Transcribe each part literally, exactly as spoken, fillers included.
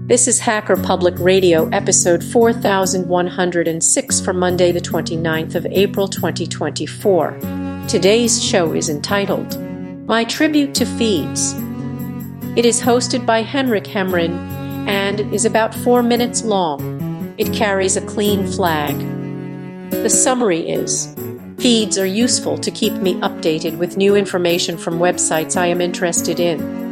This is Hacker Public Radio, episode four thousand one hundred six for Monday, the twenty-ninth of April, twenty twenty-four. Today's show is entitled, My Tribute to Feeds. It is hosted by Henrik Hemrin and is about four minutes long. It carries a clean flag. The summary is, feeds are useful to keep me updated with new information from websites I am interested in.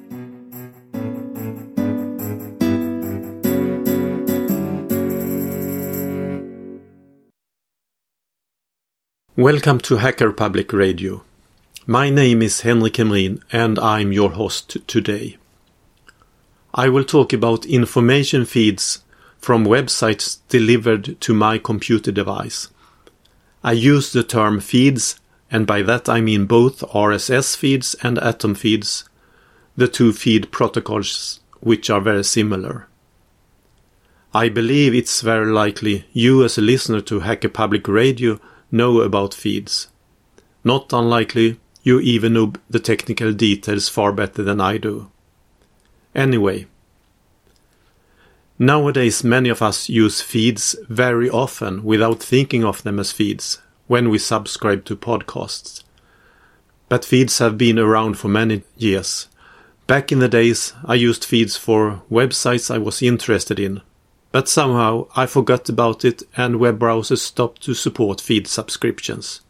Welcome to Hacker Public Radio. My name is Henrik Hemrin and I'm your host today. I will talk about information feeds from websites delivered to my computer device. I use the term feeds, and by that I mean both R S S feeds and Atom feeds, the two feed protocols which are very similar. I believe it's very likely you as a listener to Hacker Public Radio know about feeds. Not unlikely you even know the technical details far better than I do. Anyway, nowadays many of us use feeds very often without thinking of them as feeds when we subscribe to podcasts. But feeds have been around for many years. Back in the days I used feeds for websites I was interested in. But somehow I forgot about it and web browsers stopped to support feed subscriptions.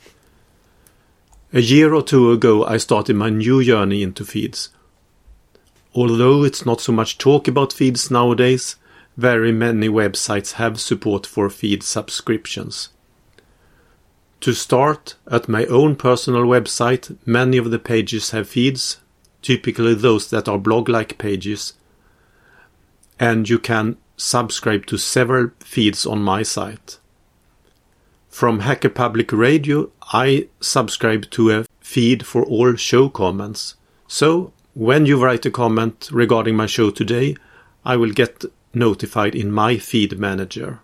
A year or two ago I started my new journey into feeds. Although it's not so much talk about feeds nowadays, very many websites have support for feed subscriptions. To start, at my own personal website, many of the pages have feeds, typically those that are blog-like pages, and you can subscribe to several feeds on my site. From Hacker Public Radio, I subscribe to a feed for all show comments. So, when you write a comment regarding my show today, I will get notified in my feed manager.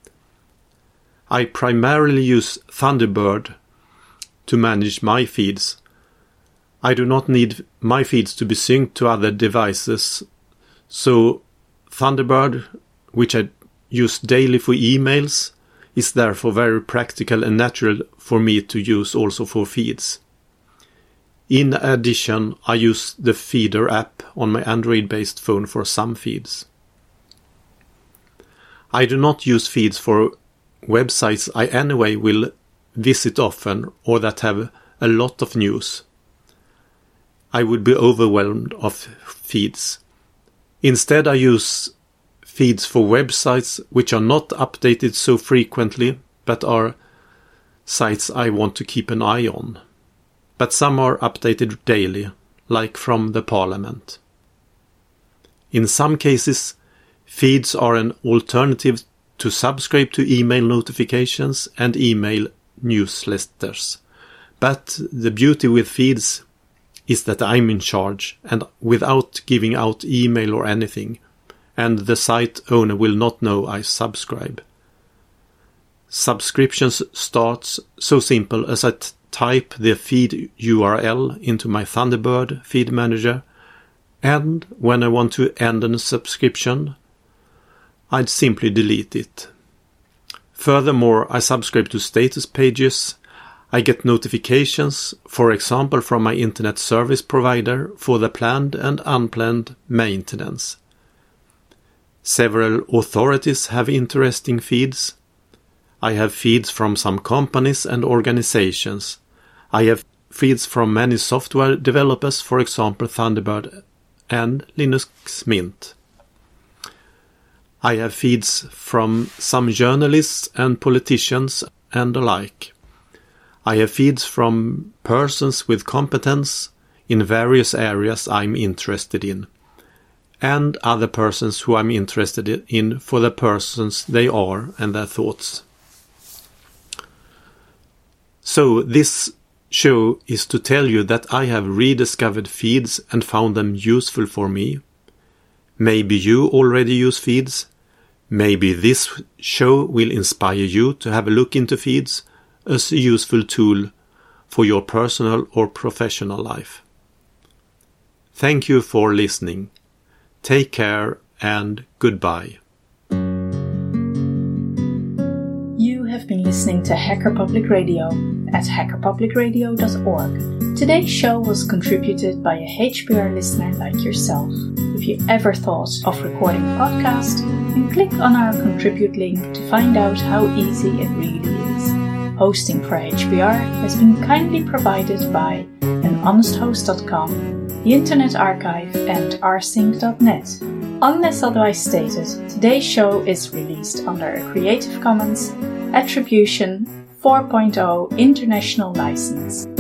I primarily use Thunderbird to manage my feeds. I do not need my feeds to be synced to other devices, so Thunderbird, which I use daily for emails, is therefore very practical and natural for me to use also for feeds. In addition, I use the Feeder app on my Android-based phone for some feeds. I do not use feeds for websites I anyway will visit often or that have a lot of news. I would be overwhelmed of feeds. Instead, I use feeds for websites which are not updated so frequently, but are sites I want to keep an eye on. But some are updated daily, like from the Parliament. In some cases, feeds are an alternative to subscribe to email notifications and email newsletters. But the beauty with feeds is that I'm in charge and without giving out email or anything, and the site owner will not know I subscribe. Subscriptions starts so simple as I t- type the feed U R L into my Thunderbird feed manager, and when I want to end a subscription, I'd simply delete it. Furthermore, I subscribe to status pages. I get notifications, for example from my internet service provider, for the planned and unplanned maintenance. Several authorities have interesting feeds. I have feeds from some companies and organizations. I have feeds from many software developers, for example Thunderbird and Linux Mint. I have feeds from some journalists and politicians and the like. I have feeds from persons with competence in various areas I'm interested in, and other persons who I'm interested in for the persons they are and their thoughts. So this show is to tell you that I have rediscovered feeds and found them useful for me. Maybe you already use feeds. Maybe this show will inspire you to have a look into feeds as a useful tool for your personal or professional life. Thank you for listening. Take care and goodbye. You have been listening to Hacker Public Radio at hacker public radio dot org. Today's show was contributed by a H P R listener like yourself. If you ever thought of recording a podcast, then click on our contribute link to find out how easy it really is. Hosting for H P R has been kindly provided by an honest host dot com, the Internet Archive and r sync dot net. Unless otherwise stated, today's show is released under a Creative Commons Attribution four point oh International License.